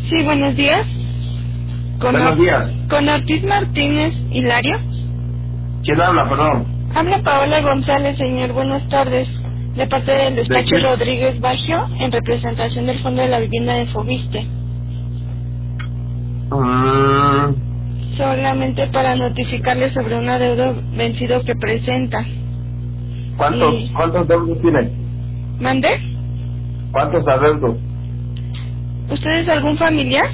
Sí, buenos días. Buenos días. Con Ortiz Martínez Hilario. ¿Quién habla, perdón? Habla Paola González, señor. Buenas tardes. De parte del ¿De despacho qué? Rodríguez Baggio, en representación del Fondo de la Vivienda de Fobiste. Solamente para notificarle sobre un adeudo vencido que presenta. Y... ¿Cuántos deudos tiene? ¿Mande? ¿Cuántos adeudos? ¿Usted es algún familiar?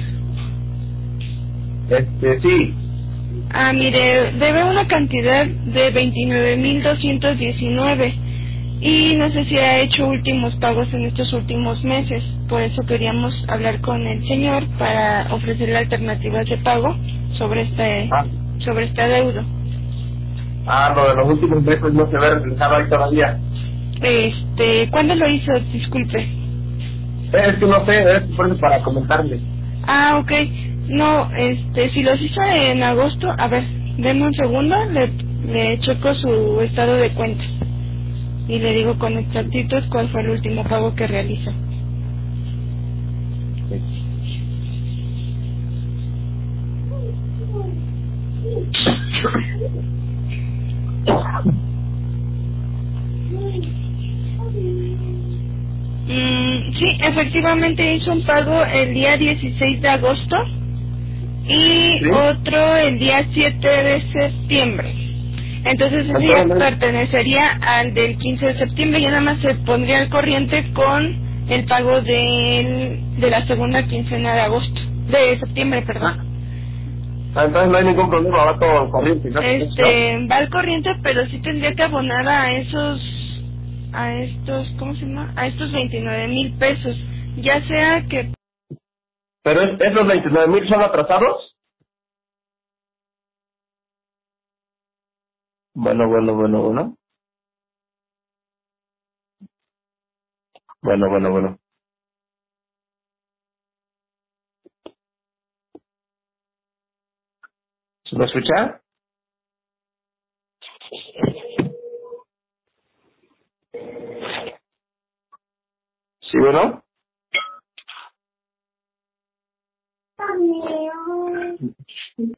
Sí. Mire, debe una cantidad de 29,219 y no sé si ha hecho últimos pagos en estos últimos meses. Por eso queríamos hablar con el señor para ofrecerle alternativas de pago sobre este Ah, adeudo. lo de los últimos meses no se ve reflejado ahí todavía. ¿Cuándo lo hizo? Disculpe. Es que no sé, es por eso para comentarle. Ok. No, si los hizo en agosto, a ver, denme un segundo, le checo su estado de cuentas y le digo con exactitud cuál fue el último pago que realizó. Sí, efectivamente hizo un pago el día 16 de agosto y ¿Sí? otro el día 7 de septiembre. Entonces ese ya Entonces, pertenecería al del 15 de septiembre y nada más se pondría al corriente con el pago de la segunda quincena de agosto, de septiembre, perdón. entonces no hay ningún problema, va todo corriente, ¿no? Va al corriente, pero sí tendría que abonar a estos, ¿cómo se llama? A estos 29,000 pesos, ya sea que... Pero esos 29,000 son atrasados. Bueno. ¿Se me escucha? Sí, bueno.